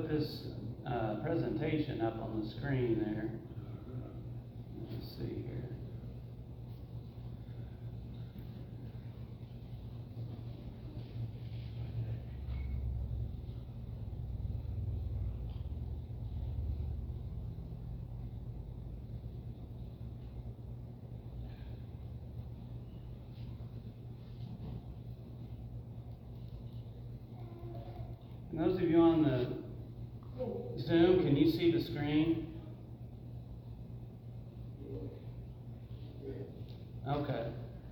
put this presentation up on the screen there. Let's see here. And those of you on the Zoom, can you see the screen? Okay.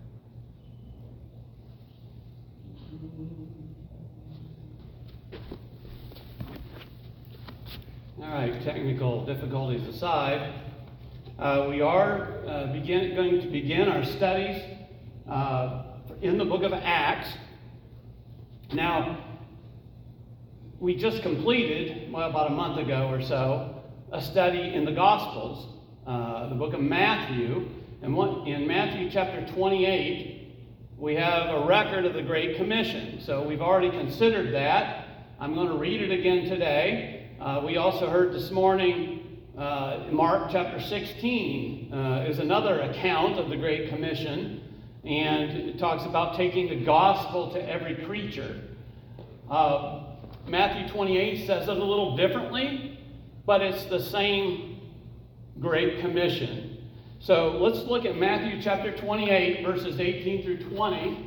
All right, technical difficulties aside, we are going to begin our studies in the book of Acts. Now, we just completed, about a month ago or so, a study in the Gospels, the book of Matthew. And in Matthew chapter 28, we have a record of the Great Commission. So we've already considered that. I'm going to read it again today. We also heard this morning, Mark chapter 16 is another account of the Great Commission. And it talks about taking the gospel to every creature. Matthew 28 says it a little differently, but it's the same Great Commission. So let's look at Matthew chapter 28, verses 18 through 20.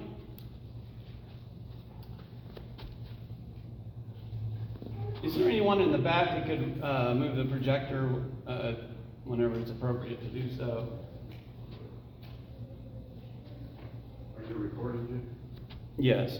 Is there anyone in the back that could move the projector whenever it's appropriate to do so? Are you recording it? Yes.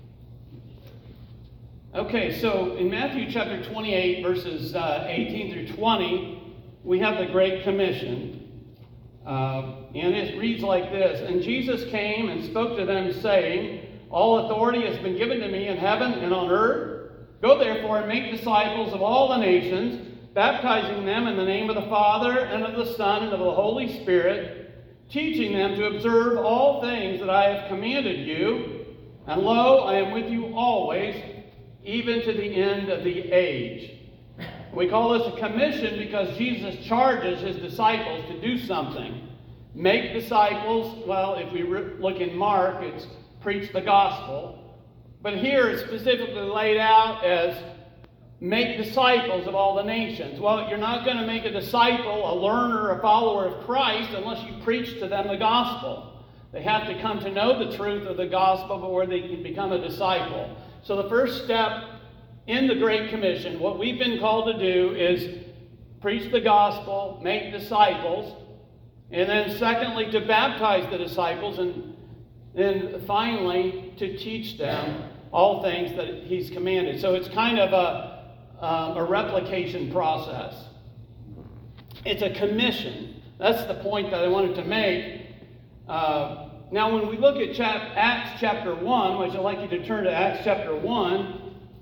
Okay, so in Matthew chapter 28, verses 18 through 20, we have the Great Commission. And it reads like this: "And Jesus came and spoke to them, saying, All authority has been given to me in heaven and on earth. Go therefore and make disciples of all the nations, baptizing them in the name of the Father and of the Son and of the Holy Spirit, teaching them to observe all things that I have commanded you. And lo, I am with you always, even to the end of the age." We call this a commission because Jesus charges his disciples to do something. Make disciples. Well, if we look in Mark, it's preach the gospel. But here it's specifically laid out as make disciples of all the nations. Well, you're not going to make a disciple, a learner, a follower of Christ unless you preach to them the gospel. They have to come to know the truth of the gospel before they can become a disciple. So the first step in the Great Commission, what we've been called to do is preach the gospel, make disciples, and then secondly, to baptize the disciples, and then finally, to teach them all things that he's commanded. So it's kind of a replication process. It's a commission. That's the point that I wanted to make. Now, when we look at Acts chapter 1, which I'd like you to turn to Acts chapter 1,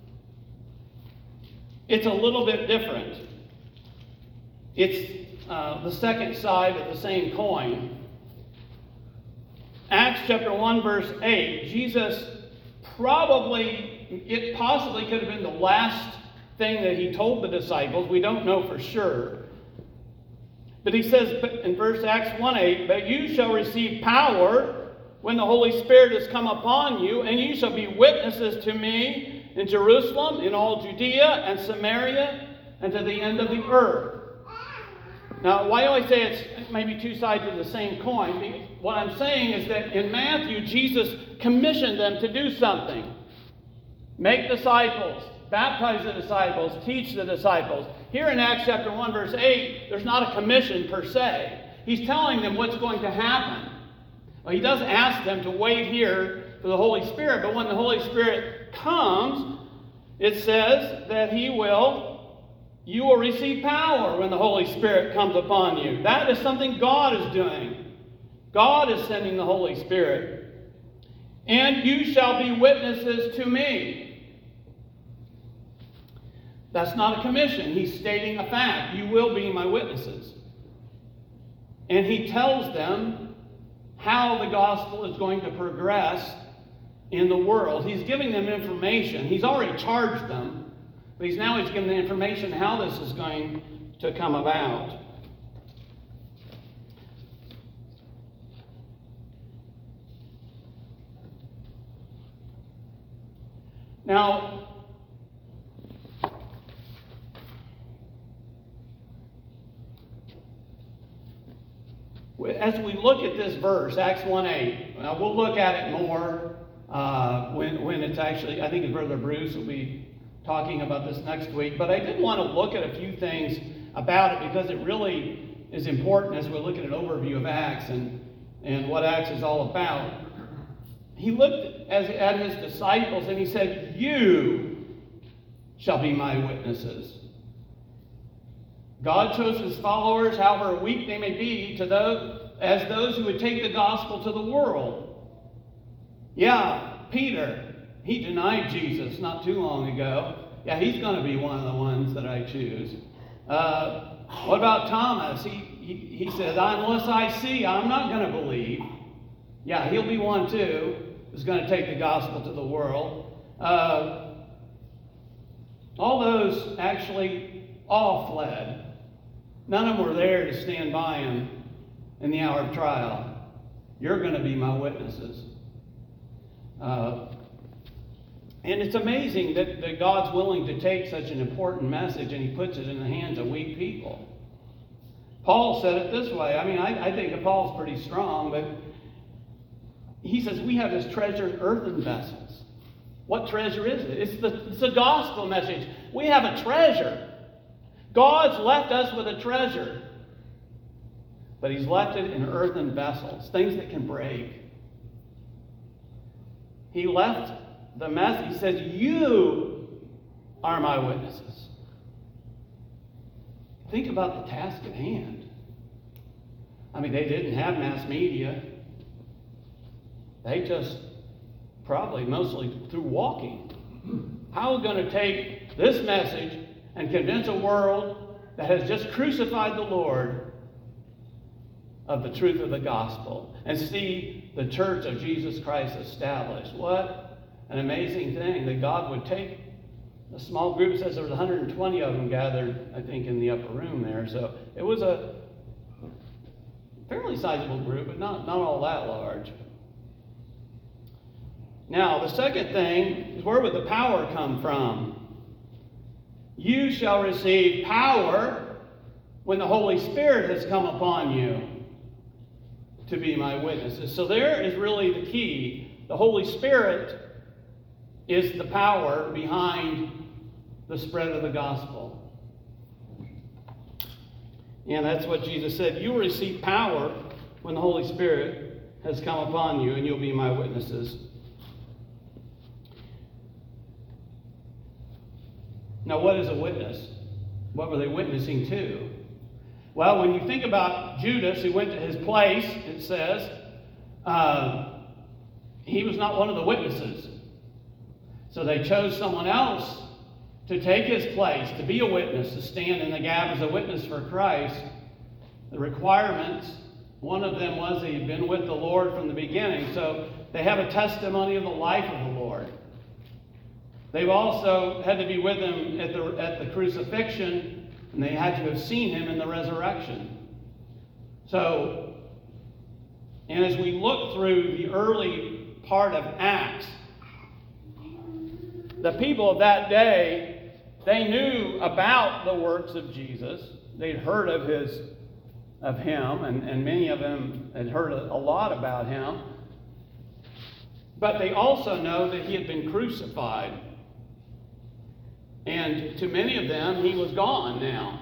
it's a little bit different. It's the second side of the same coin. Acts chapter 1, verse 8, Jesus it possibly could have been the last thing that he told the disciples. We don't know for sure. But he says in Acts 1:8, "But you shall receive power when the Holy Spirit has come upon you, and you shall be witnesses to me in Jerusalem, in all Judea and Samaria, and to the end of the earth." Now, why do I say it's maybe two sides of the same coin? What I'm saying is that in Matthew, Jesus commissioned them to do something. Make disciples, baptize the disciples, teach the disciples. Here in Acts chapter 1, verse 8, there's not a commission per se. He's telling them what's going to happen. Well, he does ask them to wait here for the Holy Spirit, but when the Holy Spirit comes, it says that you will receive power when the Holy Spirit comes upon you. That is something God is doing. God is sending the Holy Spirit. "And you shall be witnesses to me." That's not a commission. He's stating a fact. You will be my witnesses. And he tells them how the gospel is going to progress in the world. He's giving them information. He's already charged them. But he's given the information how this is going to come about. Now, as we look at this verse, Acts 1:8, we'll look at it more when it's actually, I think Brother Bruce will be talking about this next week. But I did want to look at a few things about it because it really is important as we look at an overview of Acts and what Acts is all about. He looked at his disciples and he said, "You shall be my witnesses." God chose his followers, however weak they may be, as those who would take the gospel to the world. Yeah, Peter, he denied Jesus not too long ago. Yeah, he's going to be one of the ones that I choose. What about Thomas? He said, "Unless I see, I'm not going to believe." Yeah, he'll be one too, who's going to take the gospel to the world. All those actually all fled. None of them were there to stand by him in the hour of trial. You're going to be my witnesses. And it's amazing that God's willing to take such an important message and he puts it in the hands of weak people. Paul said it this way. I mean, I think that Paul's pretty strong, but he says we have this treasure in earthen vessels. What treasure is it? It's the gospel message. We have a treasure. God's left us with a treasure. But he's left it in earthen vessels, things that can break. He left the message. He says, "You are my witnesses." Think about the task at hand. I mean, they didn't have mass media. They just probably mostly through walking. How are we going to take this message and convince a world that has just crucified the Lord of the truth of the gospel and see the church of Jesus Christ established? What an amazing thing that God would take a small group. It says there was 120 of them gathered, I think, in the upper room there. So it was a fairly sizable group, but not all that large. Now, the second thing is, where would the power come from? You shall receive power when the Holy Spirit has come upon you to be my witnesses. So there is really the key. The Holy Spirit is the power behind the spread of the gospel. And that's what Jesus said. You will receive power when the Holy Spirit has come upon you, and you'll be my witnesses. Now, what is a witness? What were they witnessing to? Well, when you think about Judas, who went to his place, it says, he was not one of the witnesses. So they chose someone else to take his place, to be a witness, to stand in the gap as a witness for Christ. The requirements, one of them was that he'd been with the Lord from the beginning. So they have a testimony of the life of the Lord. They've also had to be with him at the crucifixion, and they had to have seen him in the resurrection. So, and as we look through the early part of Acts, the people of that day, they knew about the works of Jesus. They'd heard of him, and many of them had heard a lot about him. But they also know that he had been crucified. And to many of them, he was gone now.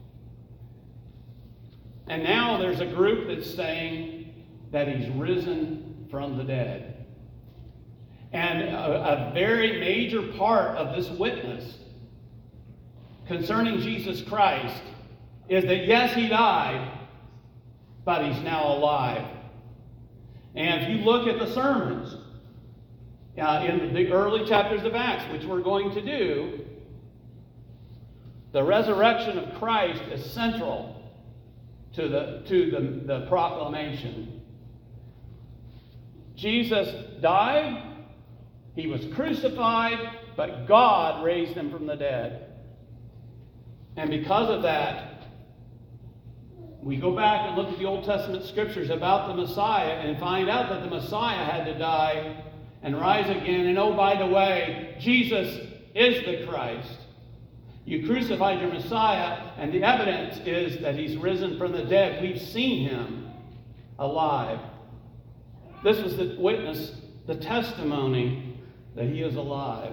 And now there's a group that's saying that he's risen from the dead. And a very major part of this witness concerning Jesus Christ is that, yes, he died, but he's now alive. And if you look at the sermons in the early chapters of Acts, which we're going to do, the resurrection of Christ is central to the proclamation. Jesus died, he was crucified, but God raised him from the dead. And because of that, we go back and look at the Old Testament scriptures about the Messiah and find out that the Messiah had to die and rise again. And oh, by the way, Jesus is the Christ. You crucified your Messiah, and the evidence is that he's risen from the dead. We've seen him alive. This was the witness, the testimony that he is alive.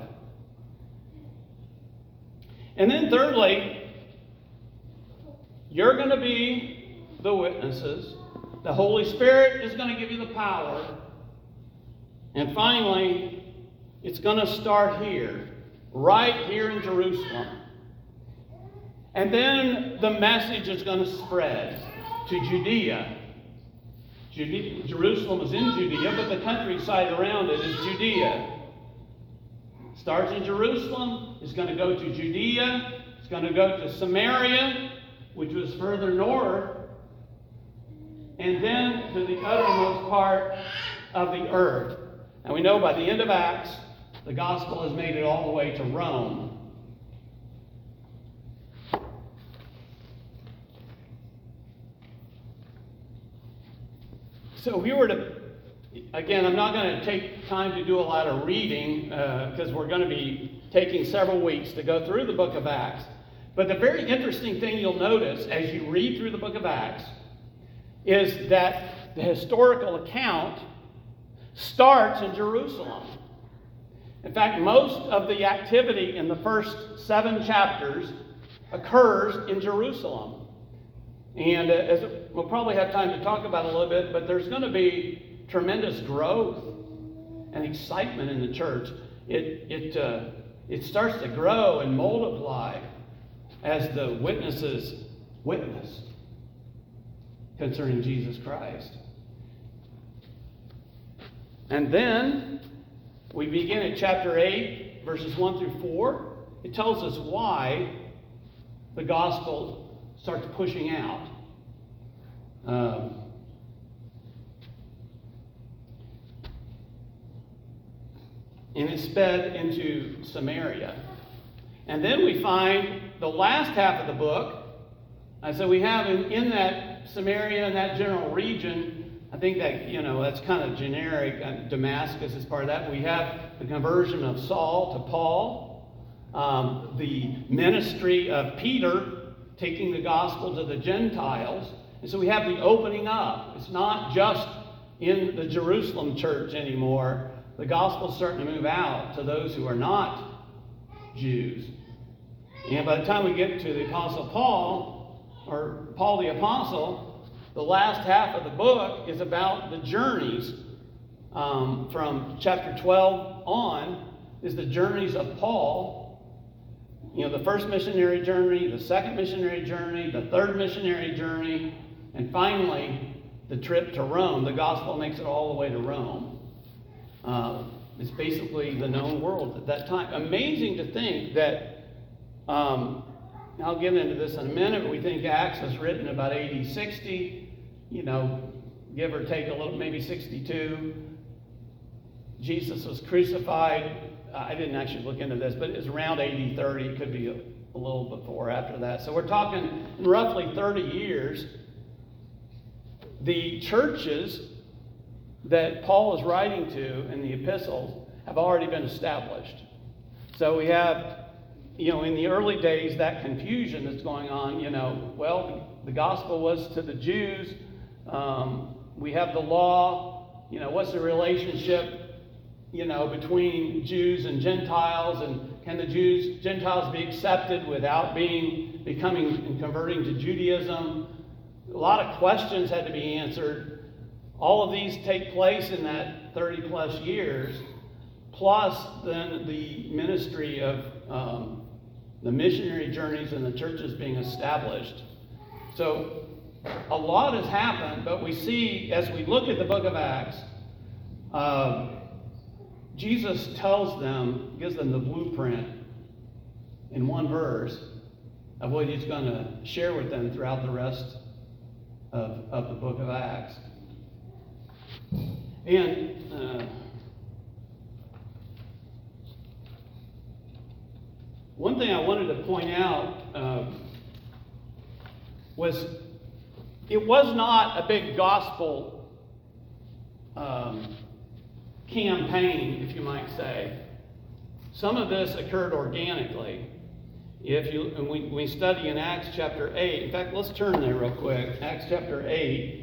And then thirdly, you're going to be the witnesses. The Holy Spirit is going to give you the power. And finally, it's going to start here, right here in Jerusalem. And then the message is going to spread to Judea. Jerusalem is in Judea, but the countryside around it is Judea. Starts in Jerusalem, it's going to go to Judea, it's going to go to Samaria, which was further north, and then to the uttermost part of the earth. And we know by the end of Acts, the gospel has made it all the way to Rome. So if we were to, again, I'm not going to take time to do a lot of reading because we're going to be taking several weeks to go through the book of Acts. But the very interesting thing you'll notice as you read through the book of Acts is that the historical account starts in Jerusalem. In fact, most of the activity in the first 7 chapters occurs in Jerusalem. And as we'll probably have time to talk about it a little bit, but there's going to be tremendous growth and excitement in the church. It starts to grow and multiply as the witnesses witness concerning Jesus Christ. And then we begin at chapter 8, verses 1 through 4. It tells us why the gospel starts pushing out. And it's sped into Samaria. And then we find the last half of the book. And so we have in that Samaria, in that general region, I think that, that's kind of generic. Damascus is part of that. We have the conversion of Saul to Paul, the ministry of Peter taking the gospel to the Gentiles. And so we have the opening up. It's not just in the Jerusalem church anymore. The gospel's starting to move out to those who are not Jews. And by the time we get to the Apostle Paul, or Paul the Apostle, the last half of the book is about the journeys. From chapter 12 on is the journeys of Paul. The first missionary journey, the second missionary journey, the third missionary journey, and finally the trip to Rome. The gospel makes it all the way to Rome. It's basically the known world at that time. Amazing to think that, I'll get into this in a minute, but we think Acts was written about AD 60, give or take a little, maybe 62. Jesus was crucified. I didn't actually look into this, but it was around AD 30. It could be a little before or after that. So we're talking in roughly 30 years. The churches that Paul is writing to in the epistles have already been established. So we have, in the early days, that confusion that's going on, the gospel was to the Jews. We have the law. What's the relationship, between Jews and Gentiles? And can the Gentiles be accepted without becoming and converting to Judaism? A lot of questions had to be answered. All of these take place in that 30 plus years, plus then the ministry of the missionary journeys and the churches being established. So a lot has happened, but we see as we look at the book of Acts, Jesus gives them the blueprint in one verse of what he's going to share with them throughout the rest of the book of Acts. And one thing I wanted to point out was it was not a big gospel campaign, if you might say. Some of this occurred organically. And we study in Acts chapter 8. In fact, let's turn there real quick. Acts chapter 8.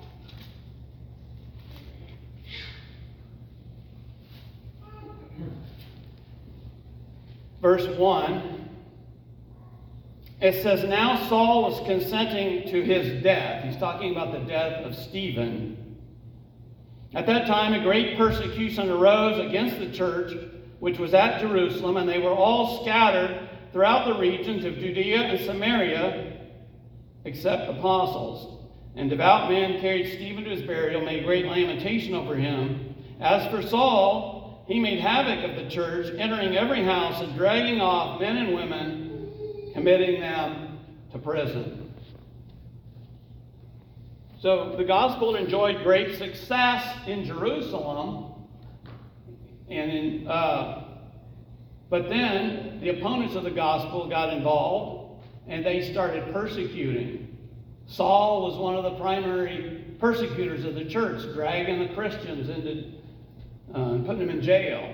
Verse 1. It says, now Saul was consenting to his death. He's talking about the death of Stephen. At that time, a great persecution arose against the church, which was at Jerusalem, and they were all scattered throughout the regions of Judea and Samaria, except apostles. And devout men carried Stephen to his burial, made great lamentation over him. As for Saul, he made havoc of the church, entering every house and dragging off men and women, committing them to prison. So the gospel enjoyed great success in Jerusalem, and but then the opponents of the gospel got involved, and they started persecuting. Saul was one of the primary persecutors of the church, dragging the Christians into and putting them in jail.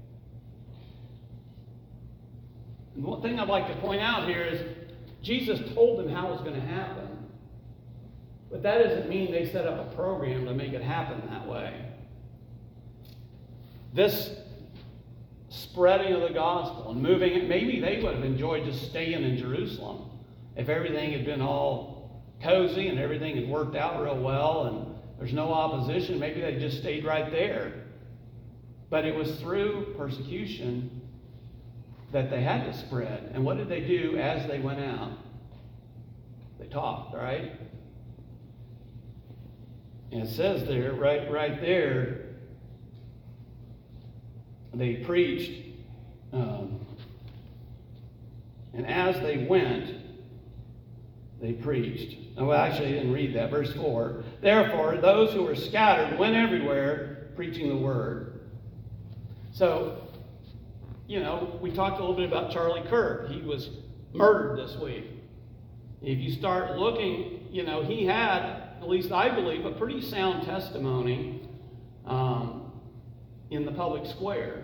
And one thing I'd like to point out here is Jesus told them how it was going to happen. But that doesn't mean they set up a program to make it happen that way. This spreading of the gospel and moving it, maybe they would have enjoyed just staying in Jerusalem if everything had been all cozy and everything had worked out real well and there's no opposition. Maybe they just stayed right there. But it was through persecution that they had to spread. And what did they do as they went out? They talked, right? And it says there, right there, they preached. And as they went, they preached. Oh, well, actually, I didn't read that. Verse 4. Therefore, those who were scattered went everywhere preaching the word. So, we talked a little bit about Charlie Kirk. He was murdered this week. If you start looking, he had, at least I believe, a pretty sound testimony in the public square.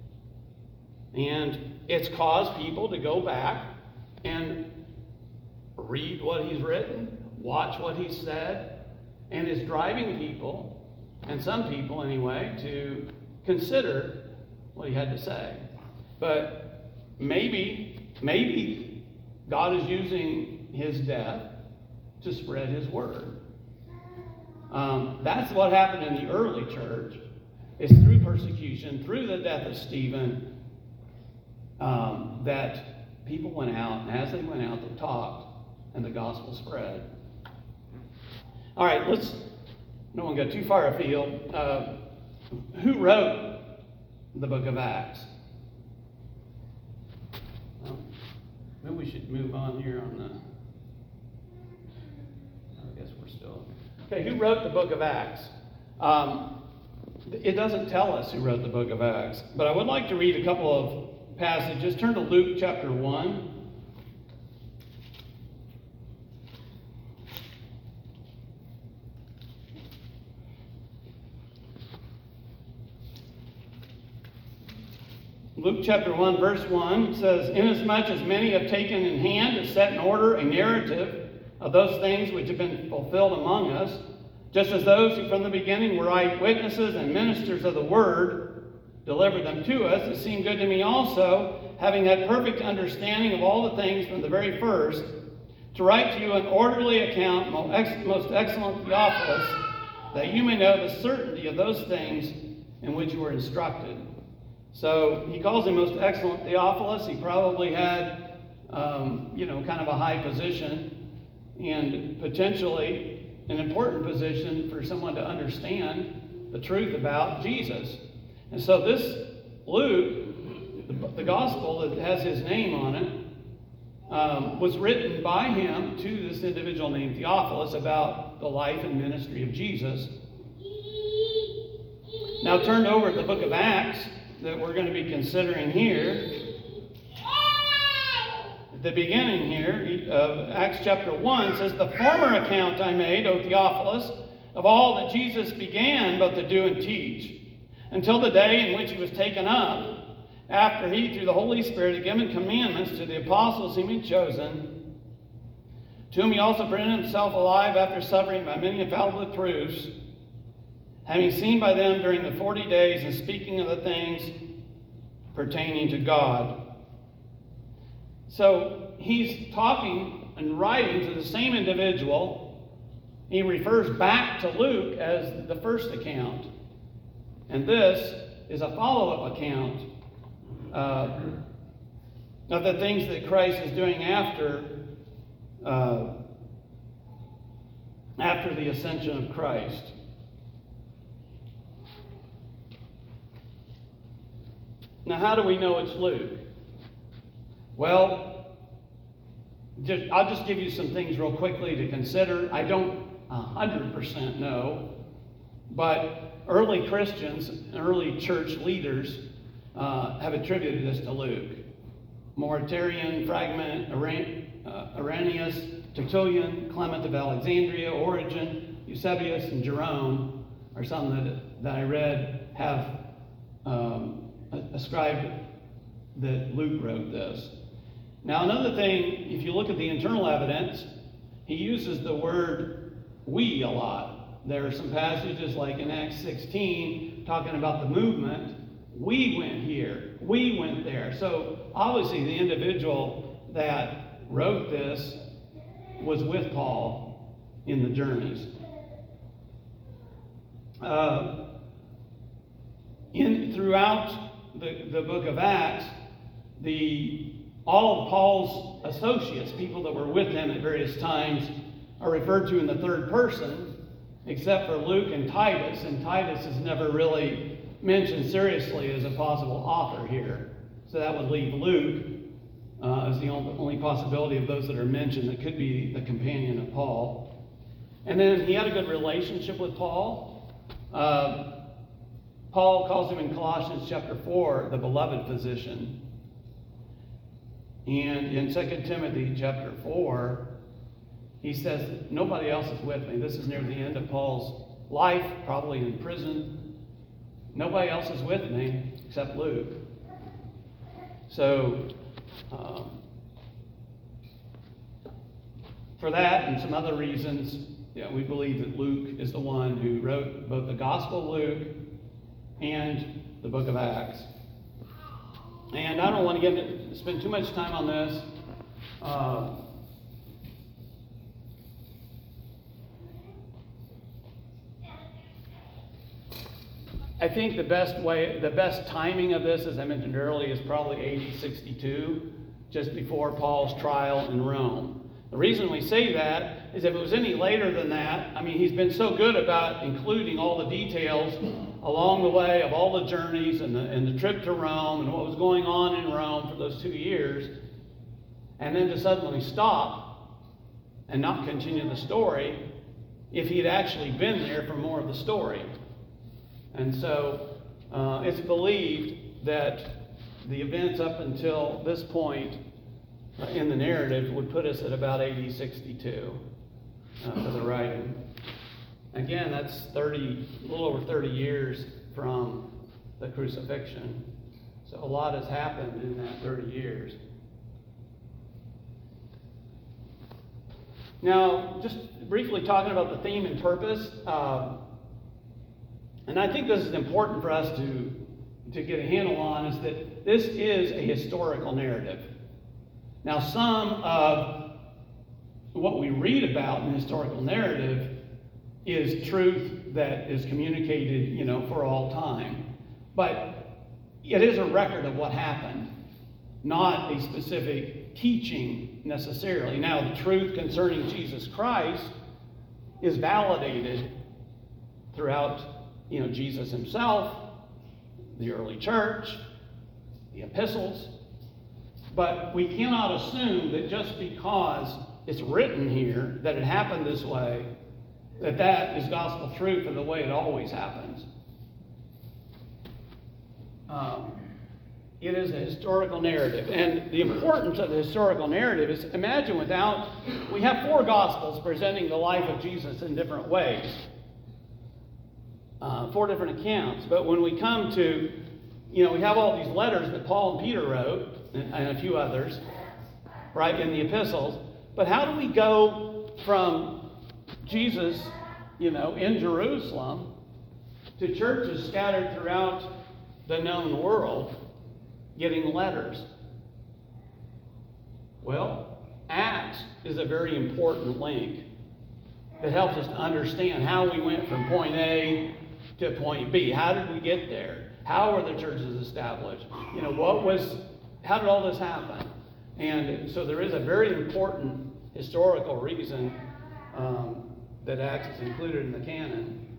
And it's caused people to go back and read what he's written, watch what he said, and is driving people, and some people anyway, to consider what he had to say. But maybe God is using his death to spread his word. That's what happened in the early church. It's through persecution, through the death of Stephen, that people went out, and as they went out, they talked, and the gospel spread. All right, don't want to go too far afield. Who wrote the book of Acts? Well, maybe we should move on here on the... I guess we're still... Okay, who wrote the book of Acts? It doesn't tell us who wrote the book of Acts, but I would like to read a couple of passages. Turn to Luke chapter 1. Luke chapter 1, verse 1 says, inasmuch as many have taken in hand to set in order a narrative of those things which have been fulfilled among us, just as those who from the beginning were eyewitnesses and ministers of the word delivered them to us, it seemed good to me also, having had perfect understanding of all the things from the very first, to write to you an orderly account, most excellent Theophilus, that you may know the certainty of those things in which you were instructed. So he calls him most excellent Theophilus. He probably had, kind of a high position and potentially an important position for someone to understand the truth about Jesus. And so this Luke, the gospel that has his name on it, was written by him to this individual named Theophilus about the life and ministry of Jesus. Now turn over to the book of Acts that we're going to be considering here. the beginning here of Acts chapter 1 says, "The former account I made, O Theophilus, of all that Jesus began both to do and teach, until the day in which he was taken up, after he, through the Holy Spirit, had given commandments to the apostles whom he had chosen, to whom he also presented himself alive after suffering by many infallible proofs, having seen by them during the 40 days and speaking of the things pertaining to God." So he's talking and writing to the same individual. He refers back to Luke as the first account. And this is a follow-up account of the things that Christ is doing after the ascension of Christ. Now, how do we know it's Luke? Well, I'll just give you some things real quickly to consider. I don't 100% know, but early Christians and early church leaders have attributed this to Luke. Moriterian, Fragment, Irenaeus, Tertullian, Clement of Alexandria, Origen, Eusebius, and Jerome are some that I read have ascribed that Luke wrote this. Now, another thing, if you look at the internal evidence, he uses the word "we" a lot. There are some passages like in Acts 16 talking about the movement. We went here. We went there. So obviously the individual that wrote this was with Paul in the journeys. Throughout the book of Acts, all of Paul's associates, people that were with him at various times, are referred to in the third person, except for Luke and Titus. And Titus is never really mentioned seriously as a possible author here. So that would leave Luke as the only possibility of those that are mentioned that could be the companion of Paul. And then he had a good relationship with Paul. Paul calls him in Colossians chapter 4 the beloved physician. And in 2 Timothy chapter 4, he says, nobody else is with me. This is near the end of Paul's life, probably in prison. Nobody else is with me except Luke. So, for that and some other reasons, we believe that Luke is the one who wrote both the Gospel of Luke and the book of Acts. And I don't want to spend too much time on this. I think the best timing of this, as I mentioned earlier, is probably AD 62, just before Paul's trial in Rome. The reason we say that is if it was any later than that, he's been so good about including all the details along the way of all the journeys and the trip to Rome and what was going on in Rome for those 2 years, and then to suddenly stop and not continue the story if he had actually been there for more of the story. And so it's believed that the events up until this point in the narrative would put us at about AD 62 for the writing. Again, that's a little over 30 years from the crucifixion. So a lot has happened in that 30 years. Now, just briefly talking about the theme and purpose, and I think this is important for us to get a handle on, is that this is a historical narrative. Now, some of what we read about in the historical narrative is truth that is communicated, for all time. But it is a record of what happened, not a specific teaching necessarily. Now, the truth concerning Jesus Christ is validated throughout, Jesus himself, the early church, the epistles. But we cannot assume that just because it's written here that it happened this way, that is gospel truth and the way it always happens. It is a historical narrative. And the importance of the historical narrative is, imagine we have 4 Gospels presenting the life of Jesus in different ways. 4 different accounts. But when we come to, we have all these letters that Paul and Peter wrote, and a few others, right, in the epistles. But how do we go from Jesus, in Jerusalem to churches scattered throughout the known world getting letters? Well, Acts is a very important link that helps us to understand how we went from point A to point B. How did we get there? How were the churches established? How did all this happen? And so there is a very important historical reason that Acts is included in the canon.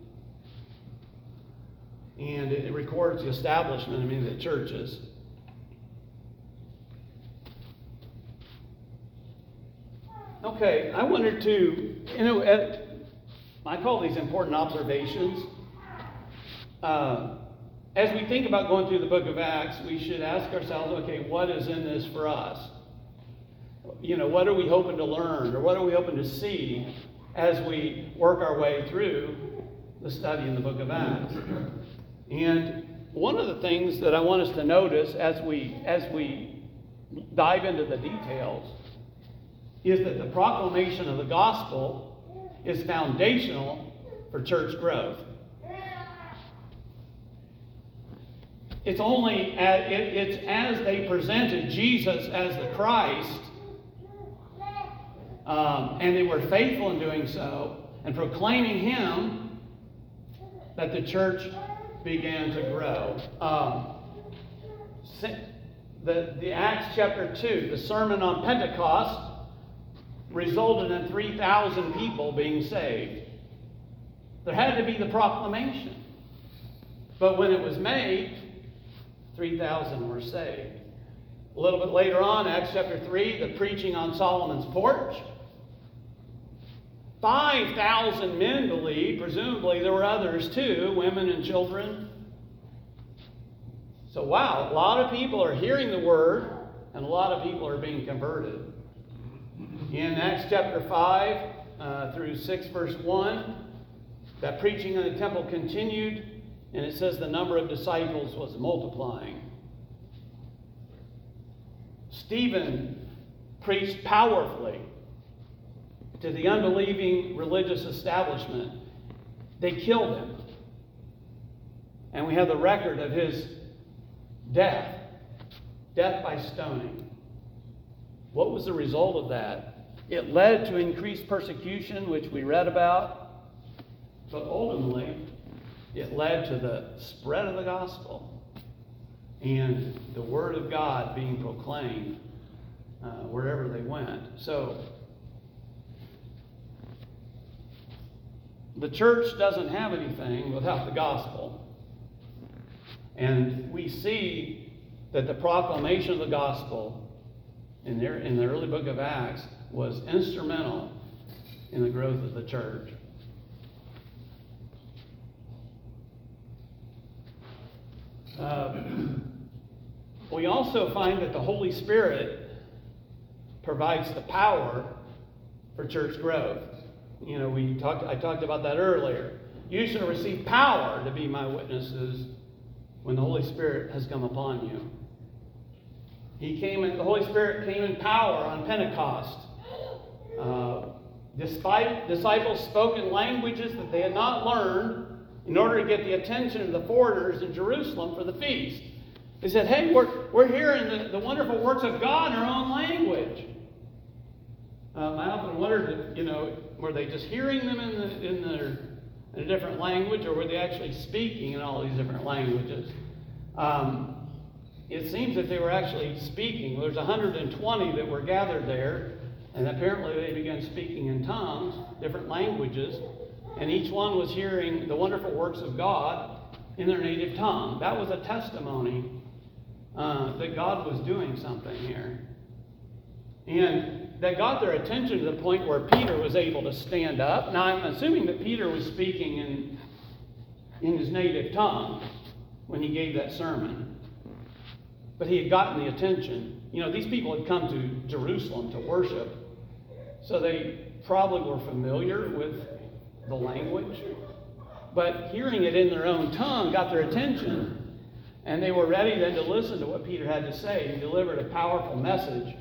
And it records the establishment of the churches. Okay, I wanted to, I call these important observations. As we think about going through the book of Acts, we should ask ourselves, okay, what is in this for us? What are we hoping to learn, or what are we hoping to see as we work our way through the study in the book of Acts? And one of the things that I want us to notice as we dive into the details is that the proclamation of the gospel is foundational for church growth. It's as they presented Jesus as the Christ, and they were faithful in doing so, and proclaiming Him, that the church began to grow. The Acts chapter 2, the sermon on Pentecost, resulted in 3,000 people being saved. There had to be the proclamation. But when it was made, 3,000 were saved. A little bit later on, Acts chapter 3, the preaching on Solomon's porch. 5,000 men believed. Presumably there were others too, women and children. So wow, a lot of people are hearing the word, and a lot of people are being converted. In Acts chapter 5 through 6 verse 1, that preaching in the temple continued, and it says the number of disciples was multiplying. Stephen preached powerfully to the unbelieving religious establishment. They killed him. And we have the record of his death by stoning. What was the result of that? It led to increased persecution, which we read about, but ultimately it led to the spread of the gospel and the word of God being proclaimed wherever they went. So the church doesn't have anything without the gospel. And we see that the proclamation of the gospel in the early book of Acts was instrumental in the growth of the church. We also find that the Holy Spirit provides the power for church growth. I talked about that earlier. You shall receive power to be my witnesses when the Holy Spirit has come upon you. The Holy Spirit came in power on Pentecost. Disciples spoke in languages that they had not learned in order to get the attention of the foreigners in Jerusalem for the feast. They said, hey, we're hearing the wonderful works of God in our own language. I often wondered, were they just hearing them in a different language, or were they actually speaking in all these different languages? It seems that they were actually speaking. There's 120 that were gathered there, and apparently they began speaking in tongues, different languages, and each one was hearing the wonderful works of God in their native tongue. That was a testimony that God was doing something here. And that got their attention to the point where Peter was able to stand up. Now, I'm assuming that Peter was speaking in his native tongue when he gave that sermon. but he had gotten the attention. You know, these people had come to Jerusalem to worship, so they probably were familiar with the language. But hearing it in their own tongue got their attention, and they were ready then to listen to what Peter had to say. He delivered a powerful message.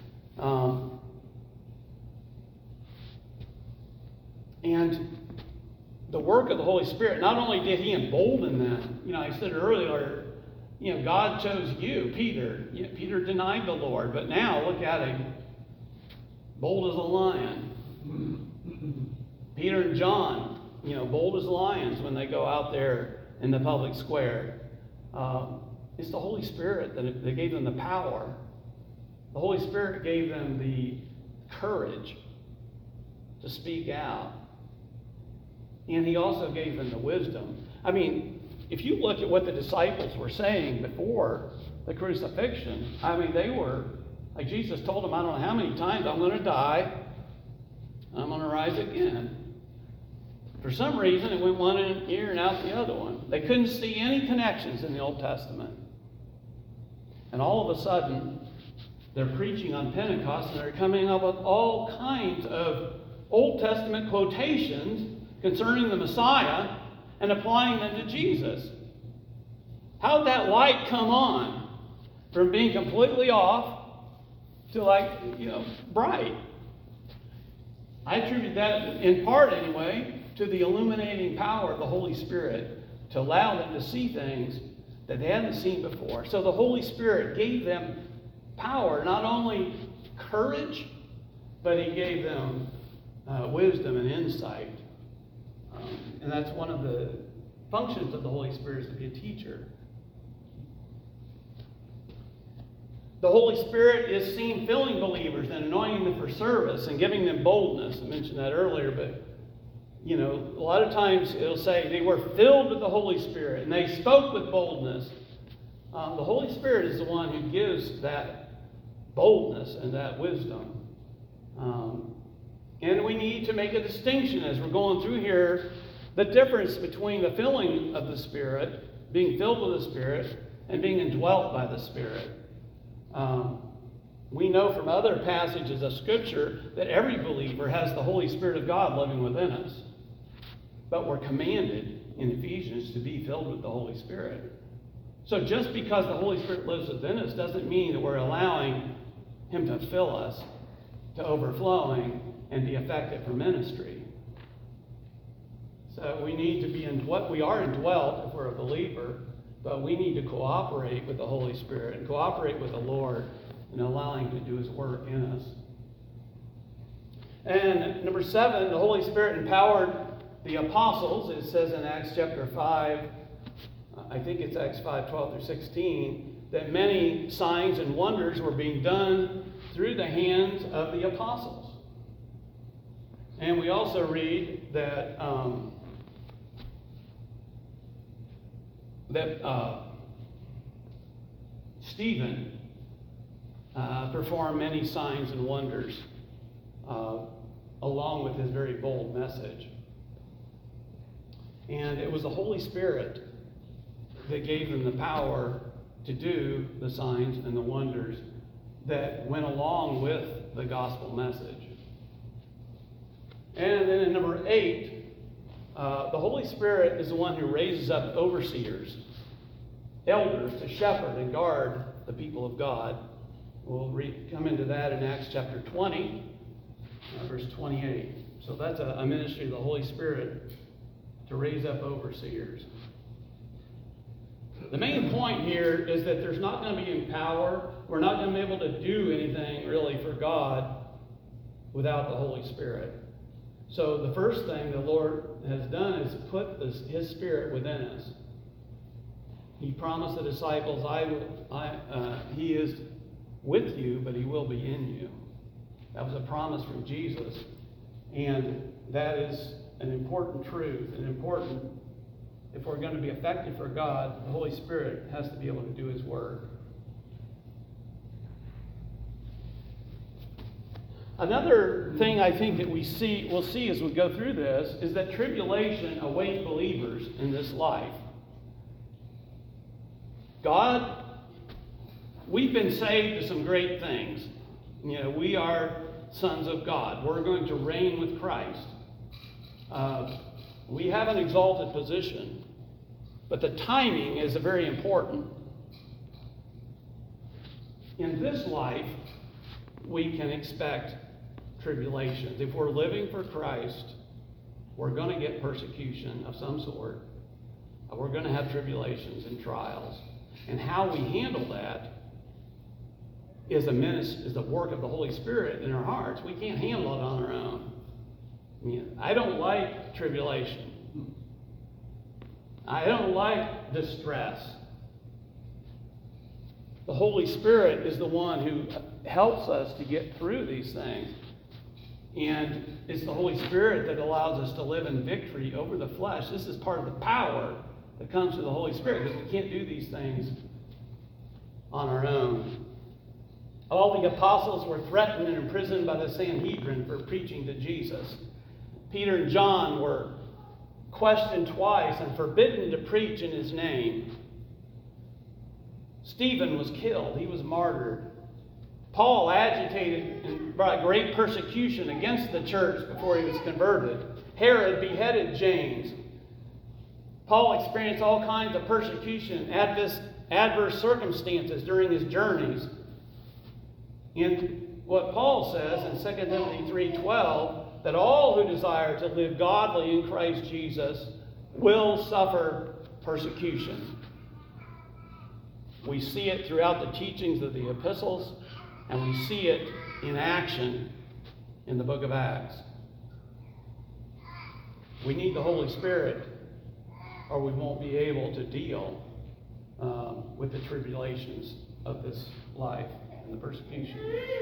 And the work of the Holy Spirit, not only did he embolden them, you know, I said earlier, you know, God chose you, Peter. Peter denied the Lord, but now look at him, bold as a lion. Peter and John, you know, bold as lions when they go out there in the public square. It's the Holy Spirit that gave them the power. The Holy Spirit gave them the courage to speak out. And he also gave them the wisdom. I mean, if you look at what the disciples were saying before the crucifixion, I mean, they were, like Jesus told them, I don't know how many times, I'm going to die, I'm going to rise again. For some reason, it went one ear and out the other one. They couldn't see any connections in the Old Testament. And all of a sudden, they're preaching on Pentecost, and they're coming up with all kinds of Old Testament quotations concerning the Messiah and applying them to Jesus. How did that light come on from being completely off to, like, you know, bright? I attribute that, in part anyway, to the illuminating power of the Holy Spirit to allow them to see things that they hadn't seen before. So the Holy Spirit gave them power, not only courage, but he gave them wisdom and insight. And that's one of the functions of the Holy Spirit, is to be a teacher. The Holy Spirit is seen filling believers and anointing them for service and giving them boldness. I mentioned that earlier, but you know, a lot of times it'll say they were filled with the Holy Spirit and they spoke with boldness. The Holy Spirit is the one who gives that boldness and that wisdom. And we need to make a distinction as we're going through here, the difference between the filling of the Spirit, being filled with the Spirit, and being indwelt by the Spirit. We know from other passages of Scripture that every believer has the Holy Spirit of God living within us. But we're commanded in Ephesians to be filled with the Holy Spirit. So just because the Holy Spirit lives within us doesn't mean that we're allowing him to fill us to overflowing and be effective for ministry. So we need to be indwelt. We are indwelt if we're a believer, but we need to cooperate with the Holy Spirit and cooperate with the Lord in allowing him to do his work in us. And number 7, the Holy Spirit empowered the apostles. It says in Acts chapter 5, I think it's Acts 5:12-16, that many signs and wonders were being done through the hands of the apostles. And we also read that Stephen performed many signs and wonders along with his very bold message. And it was the Holy Spirit that gave them the power to do the signs and the wonders that went along with the gospel message. And then in number 8, the Holy Spirit is the one who raises up overseers, elders to shepherd and guard the people of God. We'll come into that in Acts chapter 20, verse 28. So that's a ministry of the Holy Spirit to raise up overseers. The main point here is that there's not going to be any power. We're not going to be able to do anything really for God without the Holy Spirit. So the first thing the Lord has done is put his Spirit within us. He promised the disciples, he is with you, but he will be in you. That was a promise from Jesus. And that is an important truth, if we're going to be effective for God, the Holy Spirit has to be able to do his work. Another thing I think that we'll see as we go through this is that tribulation awaits believers in this life. God we've been saved to some great things. We are sons of God. We're going to reign with Christ. We have an exalted position, but the timing is very important. In this life, we can expect tribulations. If we're living for Christ, we're going to get persecution of some sort. We're going to have tribulations and trials. And how we handle that is the work of the Holy Spirit in our hearts. We can't handle it on our own. I don't like tribulation. I don't like distress. The Holy Spirit is the one who helps us to get through these things. And it's the Holy Spirit that allows us to live in victory over the flesh. This is part of the power that comes through the Holy Spirit, because we can't do these things on our own. All the apostles were threatened and imprisoned by the Sanhedrin for preaching to Jesus. Peter and John were questioned twice and forbidden to preach in his name. Stephen was killed. He was martyred. Paul agitated and brought great persecution against the church before he was converted. Herod beheaded James. Paul experienced all kinds of persecution, adverse circumstances during his journeys. And what Paul says in 2 Timothy 3:12, that all who desire to live godly in Christ Jesus will suffer persecution. We see it throughout the teachings of the epistles, and we see it in action in the book of Acts. We need the Holy Spirit, or we won't be able to deal with the tribulations of this life and the persecution.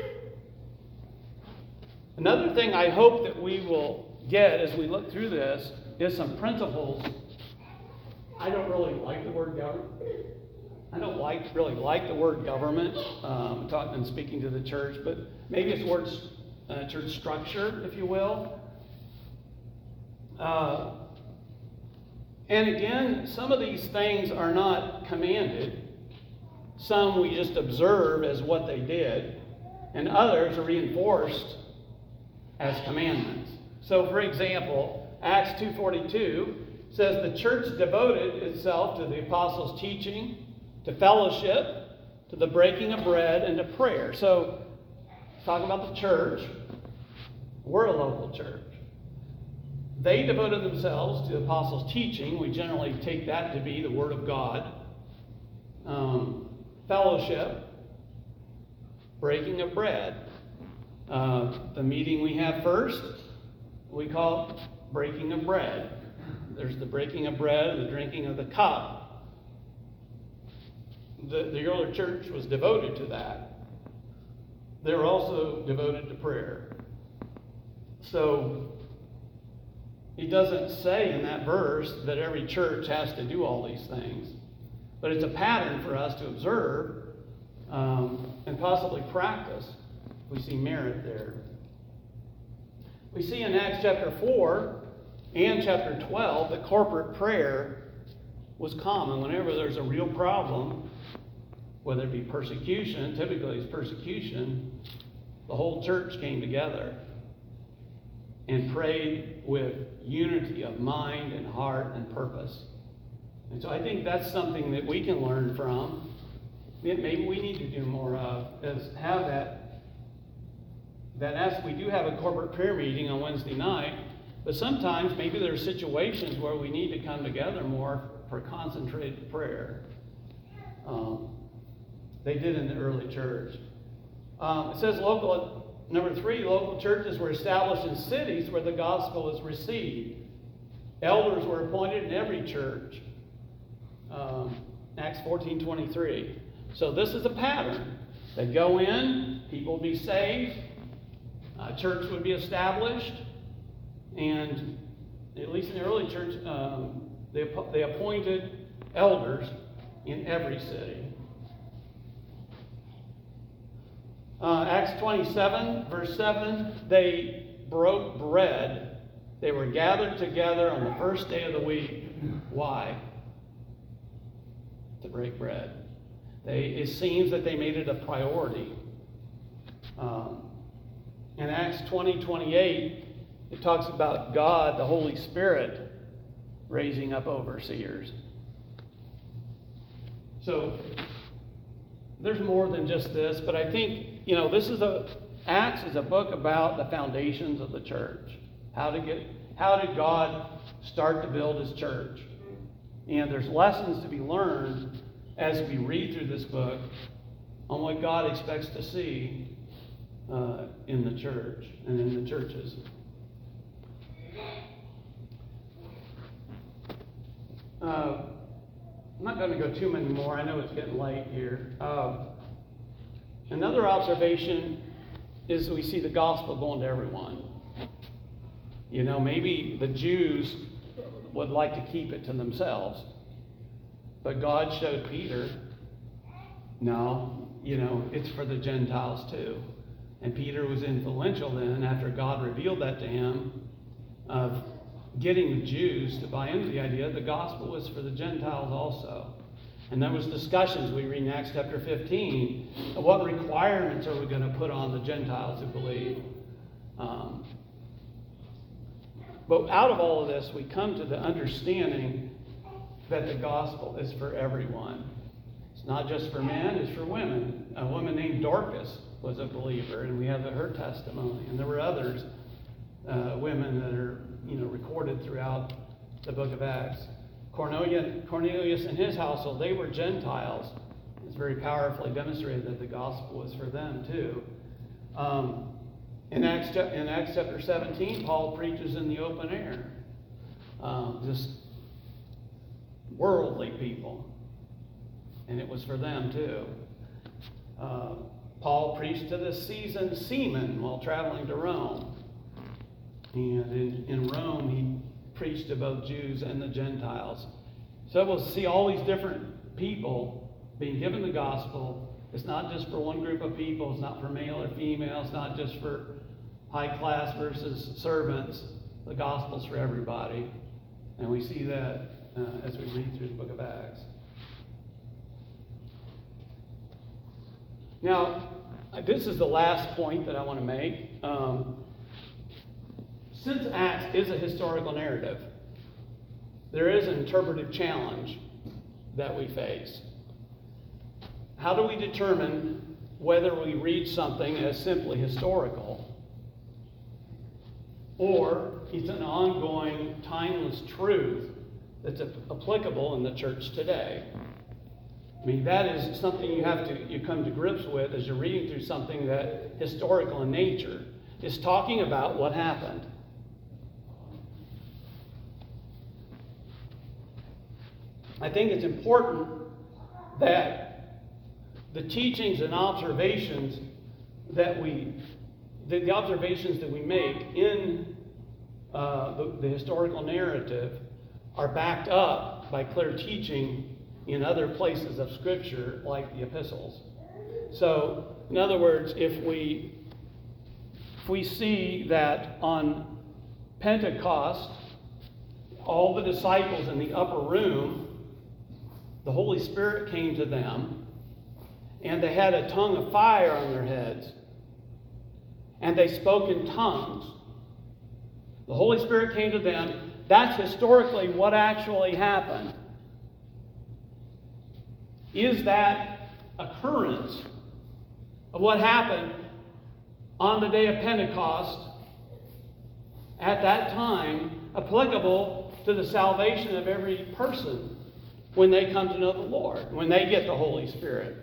Another thing I hope that we will get as we look through this is some principles. I don't really like the word government. I don't really like the word government, talking and speaking to the church, but maybe it's words, church structure, if you will. And again, some of these things are not commanded. Some we just observe as what they did, and others are reinforced as commandments. So, for example, Acts 2:42 says the church devoted itself to the apostles' teaching, to fellowship, to the breaking of bread, and to prayer. So, talking about the church, we're a local church. They devoted themselves to the apostles' teaching. We generally take that to be the Word of God. Fellowship, breaking of bread. The meeting we have first, we call breaking of bread. There's the breaking of bread and the drinking of the cup. The early church was devoted to that. They were also devoted to prayer. So, he doesn't say in that verse that every church has to do all these things. But it's a pattern for us to observe and possibly practice. We see merit there. We see in Acts chapter 4 and chapter 12 that corporate prayer was common. Whenever there's a real problem, whether it be persecution, typically it's persecution, the whole church came together and prayed with unity of mind and heart and purpose. And so I think that's something that we can learn from. Maybe we need to do more of, is have that as we do have a corporate prayer meeting on Wednesday night, but sometimes maybe there are situations where we need to come together more for concentrated prayer. They did in the early church. It says number 3, local churches were established in cities where the gospel is received. Elders were appointed in every church. Acts 14:23. So this is a pattern. They go in, people would be saved, a church would be established, and at least in the early church, they appointed elders in every city. Acts 27, verse 7, they broke bread. They were gathered together on the first day of the week. Why? To break bread. It seems that they made it a priority. In Acts 20:28, it talks about God, the Holy Spirit, raising up overseers. So there's more than just this, but I think, Acts is a book about the foundations of the church. How did God start to build his church? And there's lessons to be learned as we read through this book on what God expects to see in the church and in the churches. I'm not going to go too many more. I know it's getting late here. Another observation is we see the gospel going to everyone. Maybe the Jews would like to keep it to themselves. But God showed Peter, no, it's for the Gentiles too. And Peter was influential then, after God revealed that to him, of getting the Jews to buy into the idea the gospel was for the Gentiles also. And there was discussions, we read in Acts chapter 15, of what requirements are we going to put on the Gentiles who believe. But out of all of this, we come to the understanding that the gospel is for everyone. It's not just for men, it's for women. A woman named Dorcas was a believer, and we have her testimony. And there were others, women that are recorded throughout the book of Acts. Cornelius and his household, they were Gentiles. It's very powerfully demonstrated that the gospel was for them too. In Acts chapter 17, Paul preaches in the open air. Just worldly people. And it was for them too. Paul preached to the seasoned seamen while traveling to Rome. And in Rome, he preached to both Jews and the Gentiles. So we'll see all these different people being given the gospel. It's not just for one group of people. It's not for male or female. It's not just for high class versus servants. The gospel's for everybody. And we see that as we read through the book of Acts. Now, this is the last point that I want to make. Since Acts is a historical narrative, there is an interpretive challenge that we face. How do we determine whether we read something as simply historical or it's an ongoing, timeless truth that's applicable in the church today? I mean, that is something you come to grips with as you're reading through something that historical in nature is talking about what happened. I think it's important that the teachings and observations the observations that we make in the historical narrative are backed up by clear teaching in other places of Scripture, like the epistles. So, in other words, if we see that on Pentecost, all the disciples in the upper room, the Holy Spirit came to them, and they had a tongue of fire on their heads, and they spoke in tongues. The Holy Spirit came to them. That's historically what actually happened. Is that occurrence of what happened on the day of Pentecost at that time applicable to the salvation of every person when they come to know the Lord, when they get the Holy Spirit?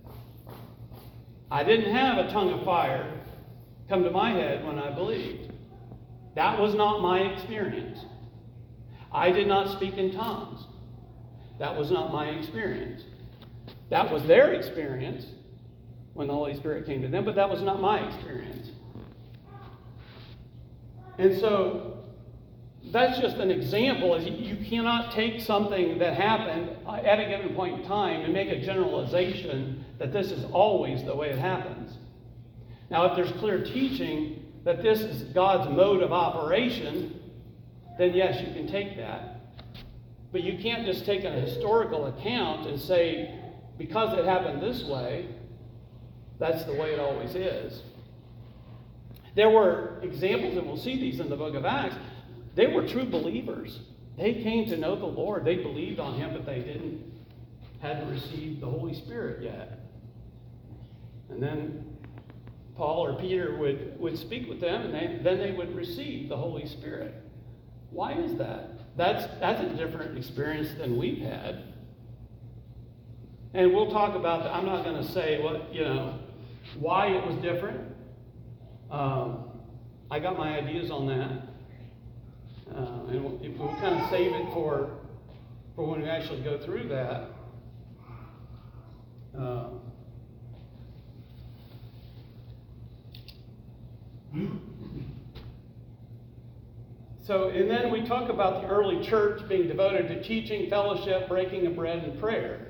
I didn't have a tongue of fire come to my head when I believed. That was not my experience. I did not speak in tongues. That was not my experience. That was their experience when the Holy Spirit came to them, but that was not my experience. And so that's just an example. You cannot take something that happened at a given point in time and make a generalization that this is always the way it happens. Now, if there's clear teaching that this is God's mode of operation, then yes, you can take that. But you can't just take a historical account and say because it happened this way, that's the way it always is. There were examples, and we'll see these in the book of Acts. They were true believers. They came to know the Lord. They believed on Him, but they hadn't received the Holy Spirit yet. And then Paul or Peter would speak with them, and then they would receive the Holy Spirit. Why is that? That's a different experience than we've had. And we'll talk about that. I'm not going to say why it was different. I got my ideas on that. And we'll kind of save it for when we actually go through that. And then we talk about the early church being devoted to teaching, fellowship, breaking of bread, and prayer.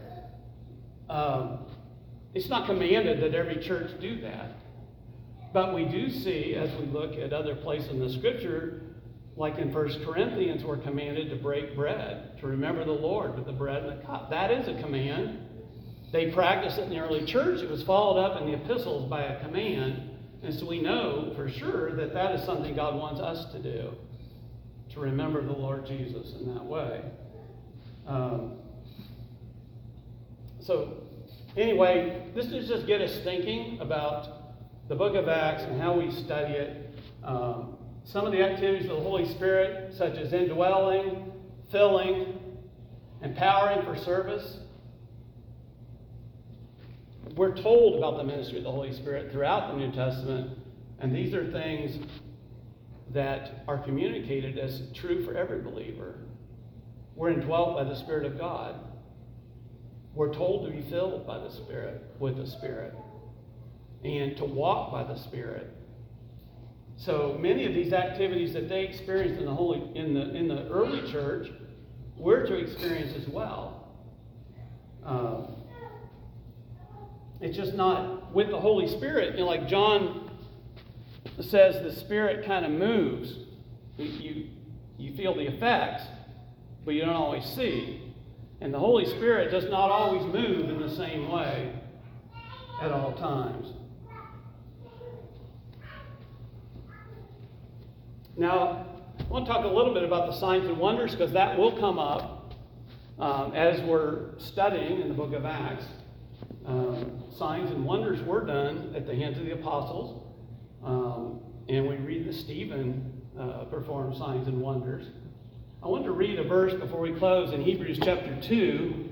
It's not commanded that every church do that. But we do see, as we look at other places in the Scripture, like in 1 Corinthians, we're commanded to break bread, to remember the Lord with the bread and the cup. That is a command. They practiced it in the early church. It was followed up in the epistles by a command. And so we know for sure that that is something God wants us to do, to remember the Lord Jesus in that way. Anyway, this is just get us thinking about the book of Acts and how we study it. Some of the activities of the Holy Spirit, such as indwelling, filling, empowering for service. We're told about the ministry of the Holy Spirit throughout the New Testament, and these are things that are communicated as true for every believer. We're indwelt by the Spirit of God. We're told to be filled by the Spirit, with the Spirit, and to walk by the Spirit. So many of these activities that they experienced in the early church, we're to experience as well. It's just not with the Holy Spirit. Like John says, the Spirit kind of moves. You feel the effects, but you don't always see. And the Holy Spirit does not always move in the same way at all times. Now, I want to talk a little bit about the signs and wonders, because that will come up as we're studying in the book of Acts. Signs and wonders were done at the hands of the apostles. And we read that Stephen performed signs and wonders. I want to read a verse before we close in Hebrews chapter 2.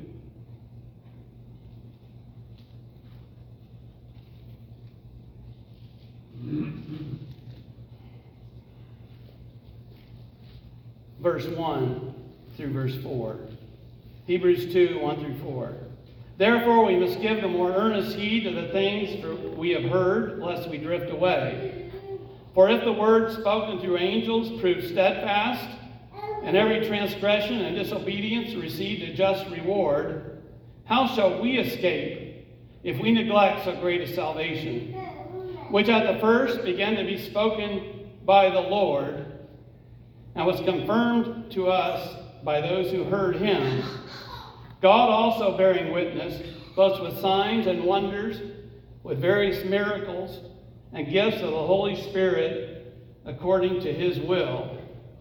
Verse 1 through verse 4. Hebrews 2, 1 through 4. Therefore we must give the more earnest heed to the things we have heard, lest we drift away. For if the word spoken through angels proved steadfast, and every transgression and disobedience received a just reward, how shall we escape if we neglect so great a salvation, which at the first began to be spoken by the Lord, and was confirmed to us by those who heard him, God also bearing witness, both with signs and wonders, with various miracles and gifts of the Holy Spirit according to his will.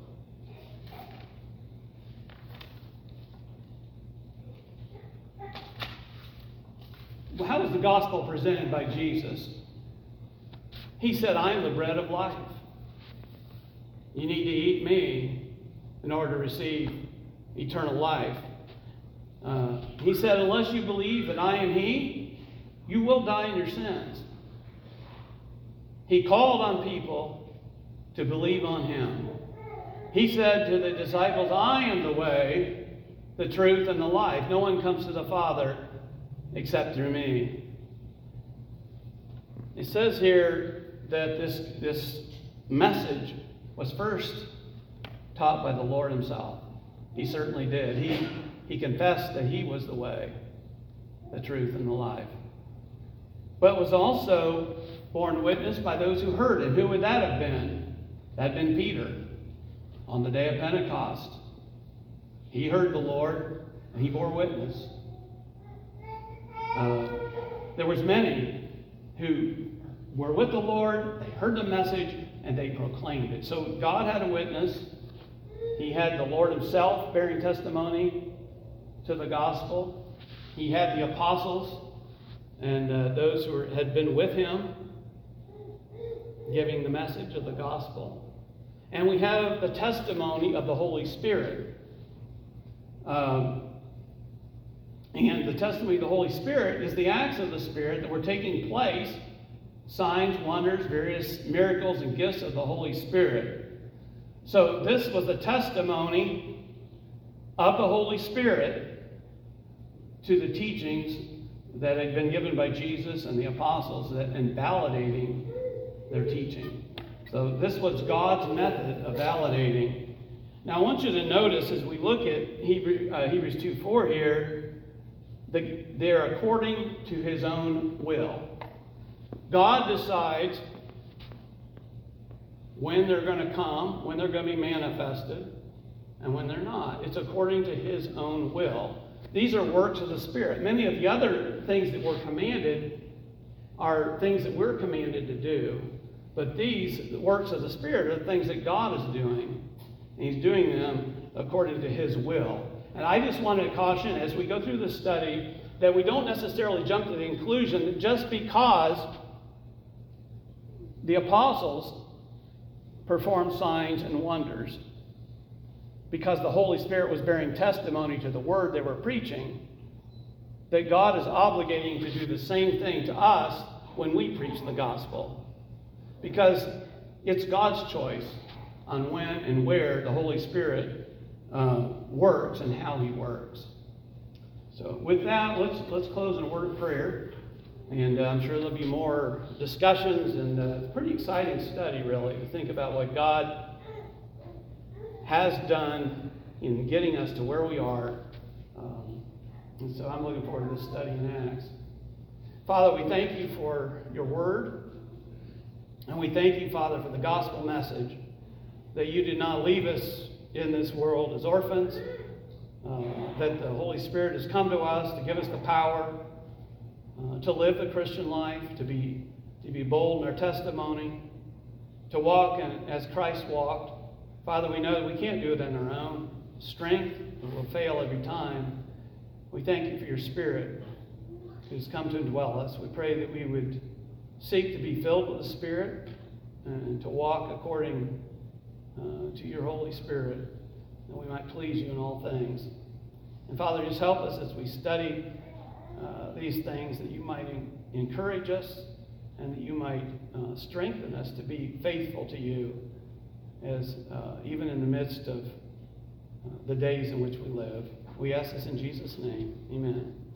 How was the gospel presented by Jesus? He said, I am the bread of life. You need to eat me in order to receive eternal life. He said, unless you believe that I am he, you will die in your sins. He called on people to believe on him. He said to the disciples, I am the way, the truth, and the life. No one comes to the Father except through me. It says here that this message was first taught by the Lord himself. He certainly did. He confessed that he was the way, the truth, and the life. But was also borne witness by those who heard it. Who would that have been? That had been Peter on the day of Pentecost. He heard the Lord, and he bore witness. there was many who were with the Lord, they heard the message, and they proclaimed it. So God had a witness. He had the Lord himself bearing testimony to the gospel. He had the apostles and those who had been with him giving the message of the gospel. And we have the testimony of the Holy Spirit. And the testimony of the Holy Spirit is the acts of the Spirit that were taking place, signs, wonders, various miracles and gifts of the Holy Spirit. So this was the testimony of the Holy Spirit to the teachings that had been given by Jesus and the apostles and validating their teaching. So this was God's method of validating. Now I want you to notice as we look at Hebrews 2:4 here, they're according to his own will. God decides when they're going to come, when they're going to be manifested, and when they're not. It's according to his own will. These are works of the Spirit. Many of the other things that were commanded are things that we're commanded to do. But these, the works of the Spirit, are the things that God is doing. And he's doing them according to his will. And I just wanted to caution as we go through this study that we don't necessarily jump to the conclusion that just because the apostles performed signs and wonders, because the Holy Spirit was bearing testimony to the word they were preaching, that God is obligating to do the same thing to us when we preach the gospel. Because it's God's choice on when and where the Holy Spirit works and how he works. So with that, let's close in a word of prayer. And I'm sure there'll be more discussions, and it's a pretty exciting study, really, to think about what God has done in getting us to where we are. And so I'm looking forward to this study in Acts. Father, we thank you for your word. And we thank you, Father, for the gospel message, that you did not leave us in this world as orphans, that the Holy Spirit has come to us to give us the power to live the Christian life, to be bold in our testimony, to walk as Christ walked. Father, we know that we can't do it in our own strength. We'll fail every time. We thank you for your Spirit who's come to indwell us. We pray that we would seek to be filled with the Spirit and to walk according to your Holy Spirit, that we might please you in all things. And Father, just help us as we study these things, that you might encourage us and that you might strengthen us to be faithful to you, as even in the midst of the days in which we live. We ask this in Jesus' name. Amen.